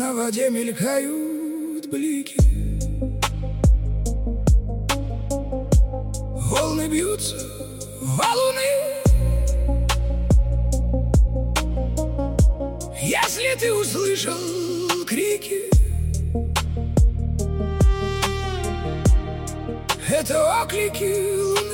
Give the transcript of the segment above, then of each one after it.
На воде мелькают блики, волны бьются, валуны. Если ты услышал крики, это оклики луны.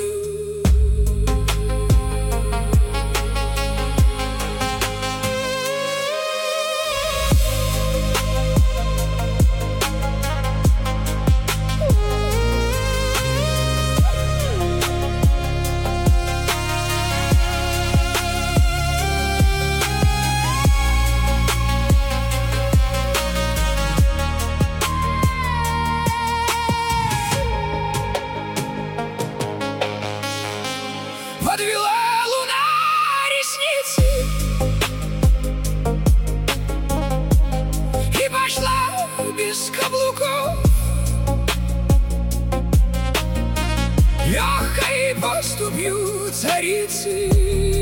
Подвела луна ресницы и пошла без каблуков, легкой поступью царицы.